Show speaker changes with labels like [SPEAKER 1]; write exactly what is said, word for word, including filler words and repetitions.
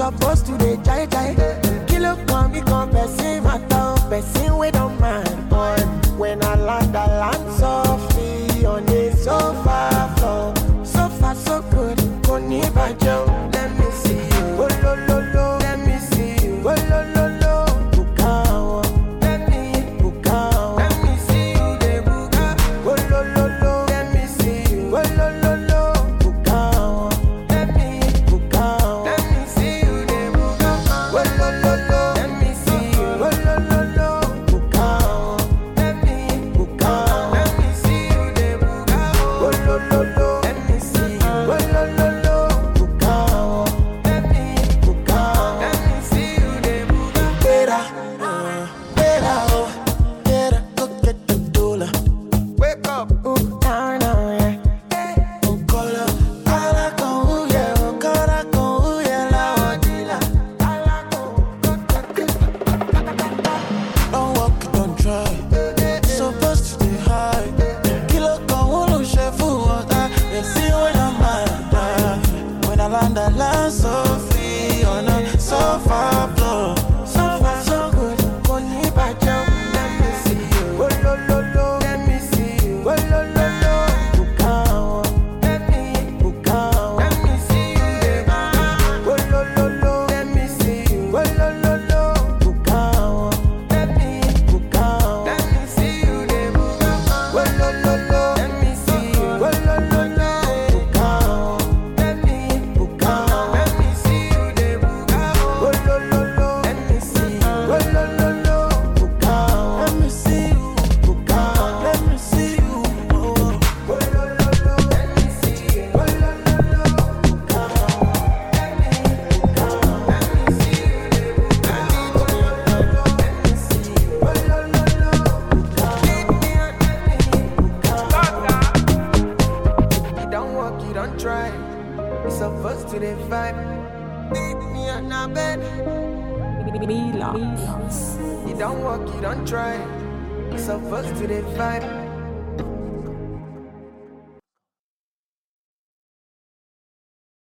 [SPEAKER 1] supposed to dey jai jai. Kilo come become person matter, person we don't mind. Boy, when I land, I land softly on the sofa floor. So far so good, koni bajo. Let me see you, oh lo lo lo. Let me see you, oh lo lo lo. Bukawa, let me bukawa. Let me see you, de buka. Oh lo lo lo. Let me see you, oh lo lo lo. Bukawa, let me bukawa. Let me see you, de buka. Oh lo lo lo. Let me see you, oh lo lo lo. Bukawa, let me bukawa. Let me see you, de buka. Oh lo lo lo. Let me see you, oh lo lo lo. Bukawa, let me bukawa. Let me see you, de buka. Better, uh, better, oh, better go get the dollar. Wake up, ooh, down, down, yeah. Oh, cola, cola, con, ooh, yeah, oh, cola, con, ooh, yeah, la odila. Don't walk, don't try. Supposed to stay high. Kilo con, ulu, chef, water. They see when I'm mad. When I land, I land so free on a sofa floor. So far, so good. Koni bajo. Let me see you. Oh, lo, lo, lo. Let me see you. Oh, lo, lo, lo. Bukawa. Let me bukawa. Let me see you, de buka. Oh, lo, lo, lo. Let me see you. Oh, lo, lo, lo. Bukawa. Let me bukawa. Let me see you, de buka. Oh, lo, lo, lo. Let me see you. Oh, lo, lo, lo. Bukawa. Let me bukawa. Let me see you, de buka. Oh, lo, lo, lo. Let me see you. Oh, lo, lo, lo. Bukawa. Let me see you. Bukawa. Let me see you. Oh, oh, lo, lo, lo. Let me see you. Oh, lo, lo, lo. Bukawa. Let me bukawa. Let me see you, de buka. Oh, lo, lo, lo. Let me see you. Oh, lo, lo, lo. Bukawa. Let me bukawa. You don't walk, you don't try. You supposed to dey vibe. Meet me on a bed.
[SPEAKER 2] Mila.
[SPEAKER 1] You don't walk, you don't try. You supposed to dey vibe.